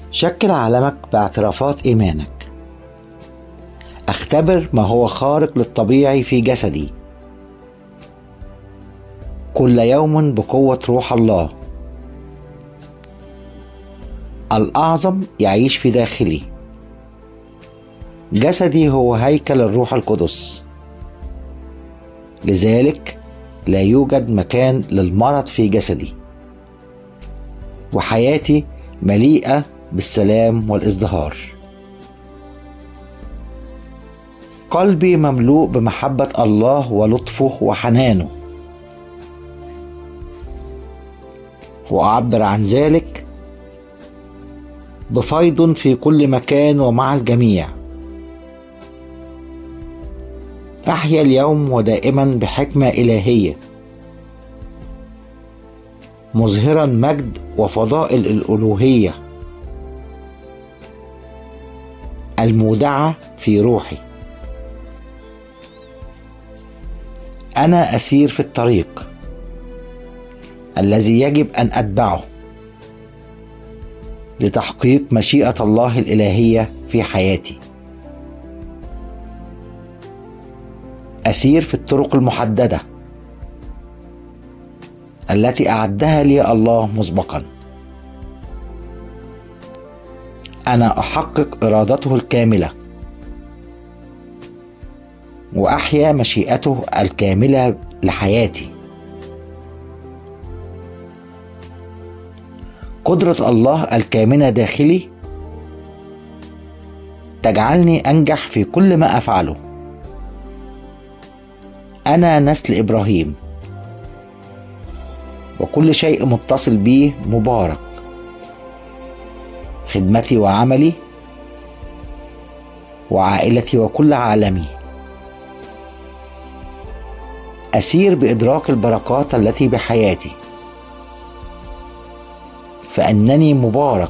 شكل عالمك باعترافات إيمانك. اختبر ما هو خارق للطبيعي في جسدي كل يوم بقوة روح الله الأعظم يعيش في داخلي. جسدي هو هيكل الروح القدس، لذلك لا يوجد مكان للمرض في جسدي، وحياتي مليئة بالسلام والازدهار. قلبي مملوء بمحبة الله ولطفه وحنانه، وأعبر عن ذلك بفيض في كل مكان ومع الجميع. أحيا اليوم ودائما بحكمة إلهية، مظهرا مجد وفضائل الألوهية المودعة في روحي. أنا أسير في الطريق الذي يجب أن أتبعه لتحقيق مشيئة الله الإلهية في حياتي. أسير في الطرق المحددة التي أعدها لي الله مسبقا. أنا أحقق إرادته الكاملة وأحيا مشيئته الكاملة لحياتي. قدرة الله الكامنة داخلي تجعلني أنجح في كل ما أفعله. أنا نسل إبراهيم، وكل شيء متصل بي مبارك. خدمتي وعملي وعائلتي وكل عالمي. أسير بإدراك البركات التي بحياتي، فإنني مبارك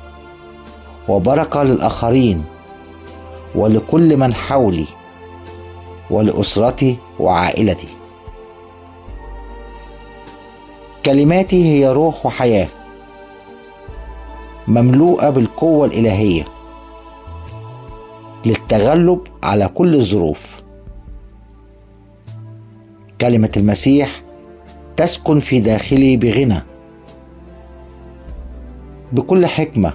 وبركة للآخرين ولكل من حولي ولأسرتي وعائلتي. كلماتي هي روح وحياة مملوءة بالقوة الإلهية للتغلب على كل الظروف. كلمة المسيح تسكن في داخلي بغنى، بكل حكمة،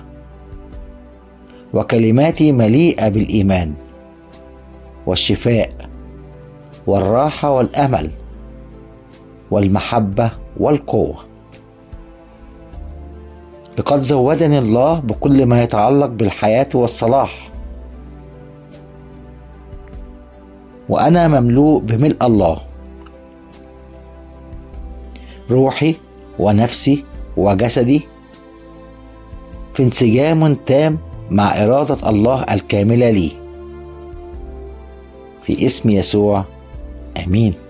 وكلماتي مليئة بالإيمان والشفاء والراحة والأمل والمحبة والقوة. لقد زودني الله بكل ما يتعلق بالحياة والصلاح، وأنا مملوء بملء الله. روحي ونفسي وجسدي في انسجام تام مع إرادة الله الكاملة لي، في اسم يسوع، آمين.